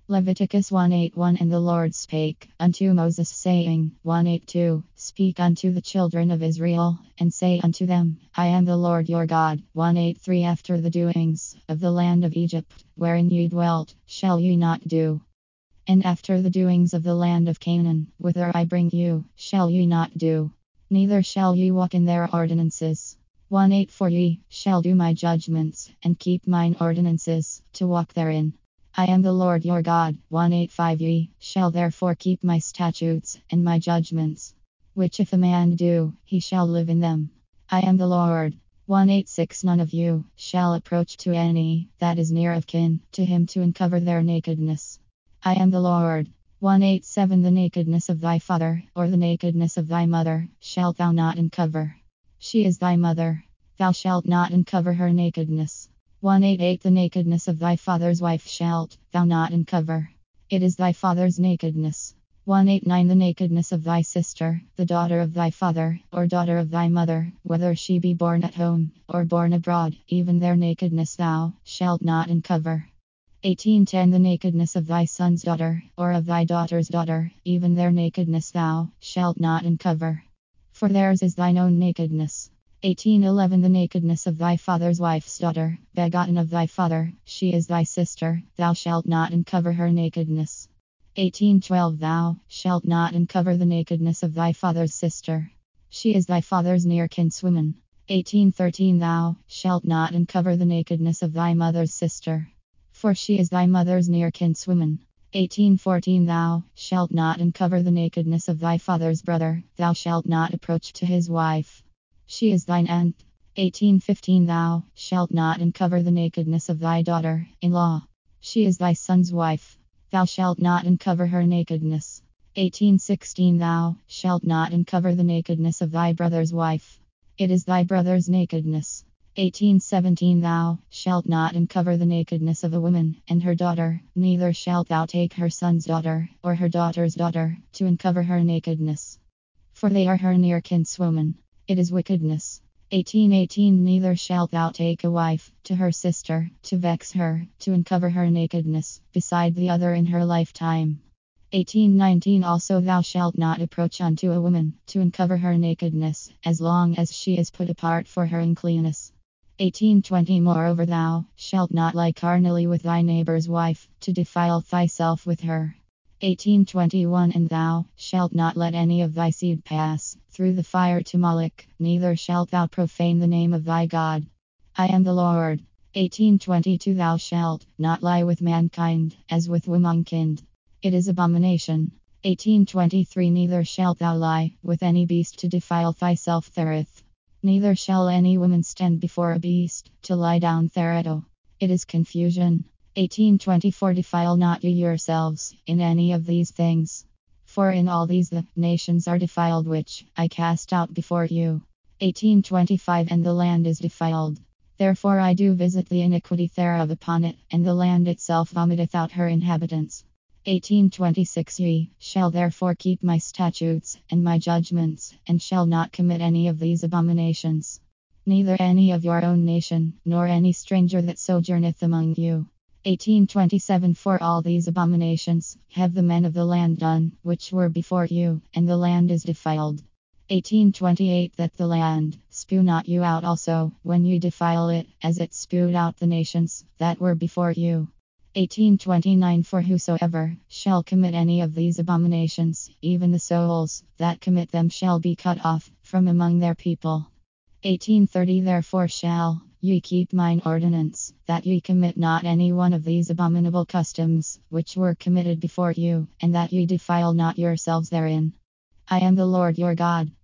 Leviticus 1:8-1. And the Lord spake unto Moses, saying, 1:8-2, Speak unto the children of Israel, and say unto them, I am the Lord your God. 1:8-3. After the doings of the land of Egypt, wherein ye dwelt, shall ye not do. And after the doings of the land of Canaan, whither I bring you, shall ye not do. Neither shall ye walk in their ordinances. 1:8. For ye shall do my judgments, and keep mine ordinances, to walk therein. I am the Lord your God. 1:8-5. Ye shall therefore keep my statutes and my judgments, which if a man do, he shall live in them. I am the Lord. 1:8-6. None of you shall approach to any that is near of kin to him to uncover their nakedness. I am the Lord. 1:8-7. The nakedness of thy father, or the nakedness of thy mother, shalt thou not uncover. She is thy mother. Thou shalt not uncover her nakedness. 1:8-8. The nakedness of thy father's wife shalt thou not uncover. It is thy father's nakedness. 1:8-9. The nakedness of thy sister, the daughter of thy father, or daughter of thy mother, whether she be born at home, or born abroad, even their nakedness thou shalt not uncover. 18:10. The nakedness of thy son's daughter, or of thy daughter's daughter, even their nakedness thou shalt not uncover. For theirs is thine own nakedness. 18:11. The nakedness of thy father's wife's daughter, begotten of thy father, she is thy sister, thou shalt not uncover her nakedness. 18:12. Thou shalt not uncover the nakedness of thy father's sister. She is thy father's near kinswoman. 18:13. Thou shalt not uncover the nakedness of thy mother's sister, for she is thy mother's near kinswoman. 18:14. Thou shalt not uncover the nakedness of thy father's brother, thou shalt not approach to his wife. She is thine aunt. 18:15. Thou shalt not uncover the nakedness of thy daughter-in-law. She is thy son's wife. Thou shalt not uncover her nakedness. 18:16. Thou shalt not uncover the nakedness of thy brother's wife. It is thy brother's nakedness. 18:17. Thou shalt not uncover the nakedness of a woman and her daughter, neither shalt thou take her son's daughter, or her daughter's daughter, to uncover her nakedness. For they are her near kinswoman. It is wickedness. 18:18. Neither shalt thou take a wife to her sister, to vex her, to uncover her nakedness, beside the other in her lifetime. 18:19. Also thou shalt not approach unto a woman, to uncover her nakedness, as long as she is put apart for her uncleanness. 18:20. Moreover thou shalt not lie carnally with thy neighbor's wife, to defile thyself with her. 18:21. And thou shalt not let any of thy seed pass through the fire to Moloch, neither shalt thou profane the name of thy God. I am the Lord. 18:22. Thou shalt not lie with mankind, as with womankind. It is abomination. 18:23. Neither shalt thou lie with any beast to defile thyself therewith. Neither shall any woman stand before a beast, to lie down thereto. It is confusion. 18:24. Defile not ye yourselves in any of these things. For in all these the nations are defiled which I cast out before you. 18:25. And the land is defiled. Therefore I do visit the iniquity thereof upon it, and the land itself vomiteth out her inhabitants. 18:26. Ye shall therefore keep my statutes and my judgments, and shall not commit any of these abominations. Neither any of your own nation, nor any stranger that sojourneth among you. 18:27. For all these abominations have the men of the land done, which were before you, and the land is defiled. 18:28. That the land spew not you out also, when you defile it, as it spewed out the nations that were before you. 18:29. For whosoever shall commit any of these abominations, even the souls that commit them shall be cut off from among their people. 18:30. Therefore shall ye keep mine ordinance, that ye commit not any one of these abominable customs, which were committed before you, and that ye defile not yourselves therein. I am the Lord your God.